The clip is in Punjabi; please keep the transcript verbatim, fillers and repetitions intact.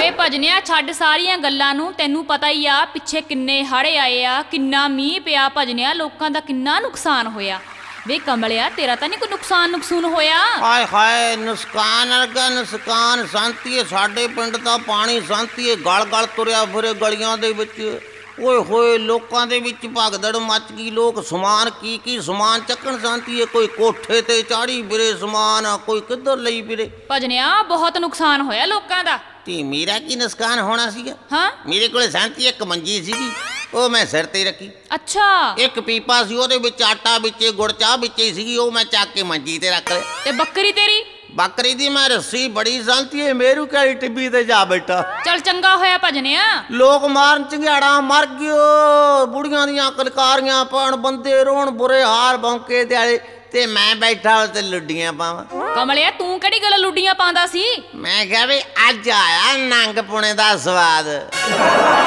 ਵੇ ਭਜਨਿਆ ਛੱਡ ਸਾਰੀਆਂ ਗੱਲਾਂ ਨੂੰ, ਤੈਨੂੰ ਪਤਾ ਹੀ ਆ ਪਿੱਛੇ ਕਿੰਨੇ ਹੜ੍ਹ ਆਏ ਆ, ਕਿੰਨਾ ਮੀਂਹ ਪਿਆ ਭਜਨਿਆ, ਲੋਕਾਂ ਦਾ ਕਿੰਨਾ ਨੁਕਸਾਨ ਹੋਇਆ। ਵੇ ਕਮਲਿਆ ਤੇਰਾ ਤਾਂ ਨਹੀਂ ਕੋਈ ਨੁਕਸਾਨ ਨੁਕਸੂਨ ਹੋਇਆ? ਹਾਏ ਹਾਏ ਨੁਕਸਾਨ ਅਰਗਾ ਨੁਕਸਾਨ ਸੰਤੀਏ, ਸਾਡੇ ਪਿੰਡ ਦਾ ਪਾਣੀ ਸੰਤੀਏ ਗਲ ਗਲ ਤੁਰਿਆ ਫਿਰੇ ਗਲੀਆਂ ਦੇ ਵਿੱਚ। ਓਏ ਹੋਏ ਲੋਕਾਂ ਦੇ ਵਿੱਚ ਭਗਦੜ ਮੱਚ ਗਈ, ਲੋਕ ਸਮਾਨ ਕੀ ਕੀ ਸਮਾਨ ਚੱਕਣ ਸੰਤੀਏ, ਕੋਈ ਕੋਠੇ ਤੇ ਚਾੜੀ ਫਿਰੇ ਸਮਾਨ, ਕੋਈ ਕਿੱਧਰ ਲਈ ਫਿਰੇ। ਭਜਨਿਆ ਬਹੁਤ ਨੁਕਸਾਨ ਹੋਇਆ ਲੋਕਾਂ ਦਾ। ਤੇ ਮੇਰਾ ਕੀ ਨੁਕਸਾਨ ਹੋਣਾ ਸੀਗਾ? ਹਾਂ ਮੇਰੇ ਕੋਲੇ ਸੰਤੀ ਇੱਕ ਮੰਜੀ ਸੀਗੀ, ਉਹ ਮੈਂ ਸਿਰ ਤੇ ਰੱਖੀ। ਅੱਛਾ। ਇੱਕ ਪੀਪਾ ਸੀ, ਉਹਦੇ ਵਿੱਚ ਆਟਾ ਵਿੱਚੇ ਗੁੜ ਚਾਹ ਵਿੱਚੇ ਸੀਗੀ, ਉਹ ਮੈਂ ਚੱਕ ਕੇ ਮੰਜੀ ਤੇ ਰੱਖ ਲਿਆ। ਤੇ ਬੱਕਰੀ ਤੇਰੀ? ਬੱਕਰੀ ਦੀ ਮੈਂ ਰੱਸੀ ਬੜੀ ਸੰਤੀ ਏ, ਮੇਰੂ ਕਿਹੜੀ ਟਿੱਬੀ ਤੇ ਜਾ ਬੈਠਾ। ਚੱਲ ਚੰਗਾ ਹੋਇਆ ਭਜਨਿਆ। ਲੋਕ ਮਾਰਨ ਚੰਗਿਆੜਾ ਮਰ ਗਿਓ, ਬੁੜੀਆਂ ਦੀਆਂ ਕਲਕਾਰੀਆਂ ਪਾਉਣ, ਬੰਦੇ ਰੋਣ, ਬੁਰੇ ਹਾਲ ਬੌਂਕੇ ਦਿਆਲੇ, ਤੇ ਮੈਂ ਬੈਠਾ ਤੇ ਲੁੱਡੀਆਂ ਪਾਵਾਂ। ਕਮਲਿਆ ਤੂੰ ਕਿਹੜੀ ਗੱਲ ਲੁੱਡੀਆਂ ਪਾਉਂਦਾ ਸੀ? ਮੈਂ ਕਿਹਾ ਵੀ ਅੱਜ ਆਇਆ ਨੰਗ ਪੁਣੇ ਦਾ ਸਵਾਦ।